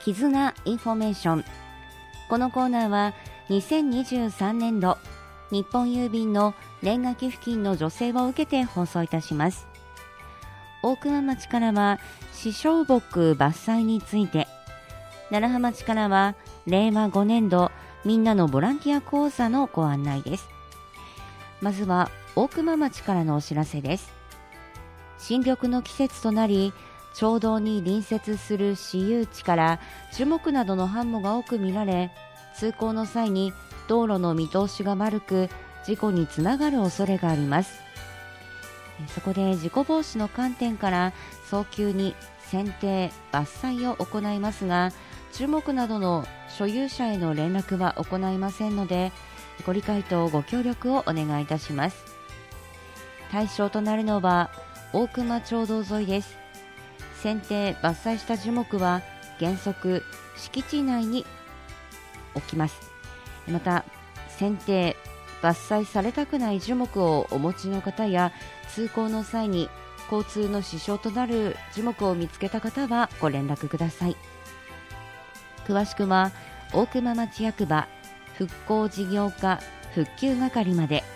絆インフォメーション。このコーナーは2023年度日本郵便の年賀寄付金の助成を受けて放送いたします。大熊町からは死傷木伐採について、楢葉町からは令和5年度みんなのボランティア講座のご案内です。まずは大熊町からのお知らせです。新緑の季節となり、町道に隣接する私有地から樹木などの繁茂が多く見られ、通行の際に道路の見通しが悪く事故につながる恐れがあります。そこで事故防止の観点から早急に剪定伐採を行いますが、樹木などの所有者への連絡は行いませんので、ご理解とご協力をお願いいたします。対象となるのは大熊町道沿いです。剪定伐採した樹木は原則敷地内に置きます。また剪定伐採されたくない樹木をお持ちの方や、通行の際に交通の支障となる樹木を見つけた方はご連絡ください。詳しくは大熊町役場復興事業課復旧係まで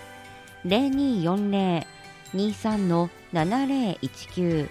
0240-23-7019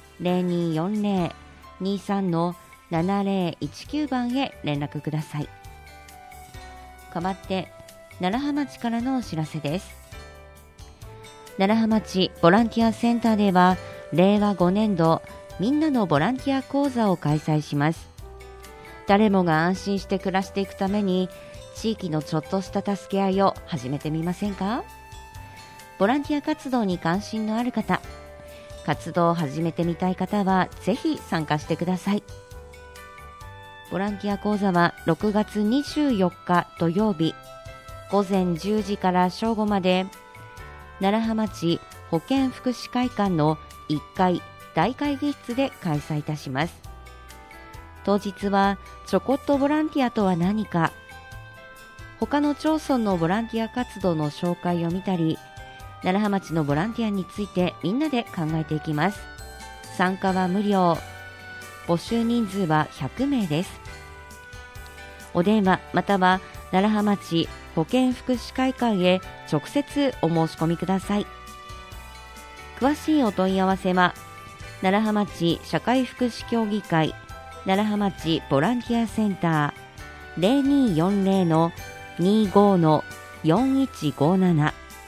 0240-23-7019 番へ連絡ください。代わって楢葉町からのお知らせです。楢葉町ボランティアセンターでは令和5年度みんなのボランティア講座を開催します。誰もが安心して暮らしていくために、地域のちょっとした助け合いを始めてみませんか？ボランティア活動に関心のある方、活動を始めてみたい方はぜひ参加してください。ボランティア講座は6月24日土曜日午前10時から正午まで、楢葉町保健福祉会館の1階大会議室で開催いたします。当日はちょこっとボランティアとは何か、他の町村のボランティア活動の紹介を見たり、楢葉町のボランティアについてみんなで考えていきます。参加は無料、募集人数は100名です。お電話または楢葉町保健福祉会館へ直接お申し込みください。詳しいお問い合わせは楢葉町社会福祉協議会楢葉町ボランティアセンター 0240-25-4157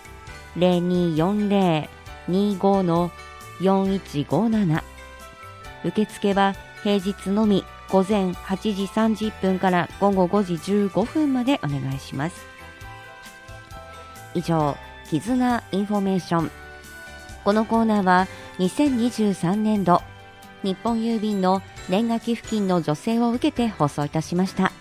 0240-25-4157。受付は平日のみ午前8時30分から午後5時15分までお願いします。以上、絆インフォメーション。このコーナーは2023年度日本郵便の年賀寄付金の助成を受けて放送いたしました。